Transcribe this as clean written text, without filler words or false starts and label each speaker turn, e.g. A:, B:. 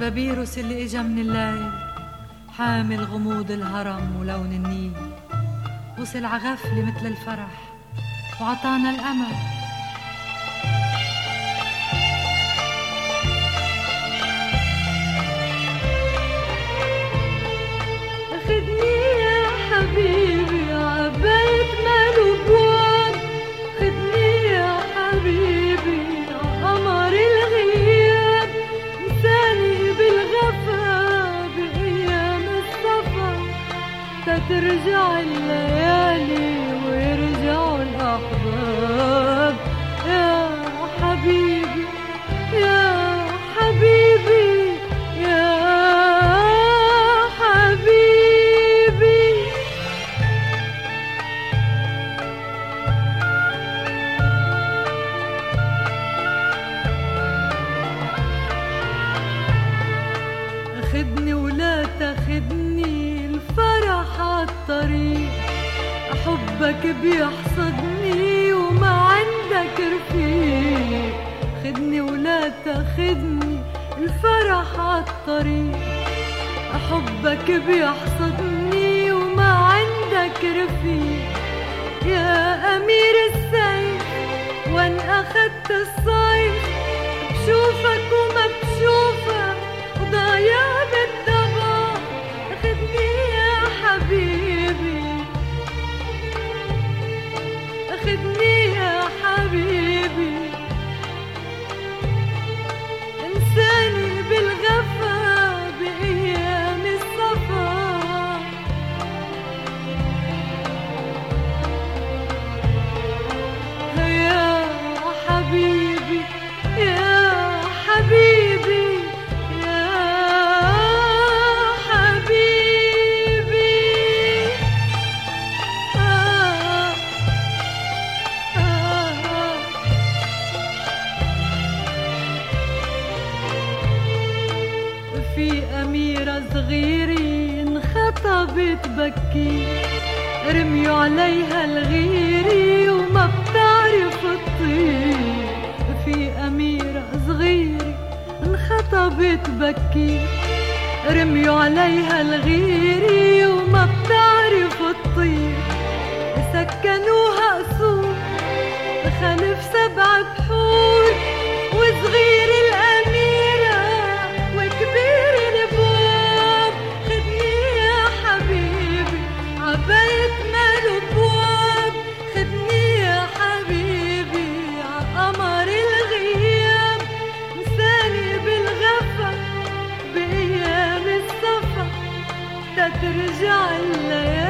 A: بابيروس اللي اجا من الليل حامل غموض الهرم ولون النيل، وصل عغفلة مثل الفرح وعطانا الأمل.
B: خدني يا حبيبي عبيت ماله بواب، خدني يا حبيبي عقمر الغياب، نساني بالغفا بأيام السفر، تترجع الليالي ويرجعوا الأحباب. يا حبيبي يا حبيبي يا خدني ولا تاخدني الفرح عالطريق، حبك بيحصدني وما عندك رفيق. خدني ولا تاخدني الفرح عالطريق، حبك بيحصدني وما عندك رفيق. يا أمير السيف وان أخدت الصيف، بشوفك وما بشوفك ضايع بالضباب. خدني يا حبيبي خدني يا حبيبي، انساني بالغفا بأيام الصفا. يا حبيبي يا حبيبي يا حبيبي. في أميرة صغيرة انخطبت بكي، رميوا عليها الغيرة وما بتعرف تطير. في أميرة صغيرة انخطبت بكي، رميوا عليها الغيرة وما بتعرف تطير. سكنوها قصور خلف 7 بحور، وصغير الأميرة وكبير البواب. خدني يا حبيبي عبيت ماله بواب، خدني يا حبيبي عقمر الغياب، نساني بالغفا بأيام السفر، تترجع الليالي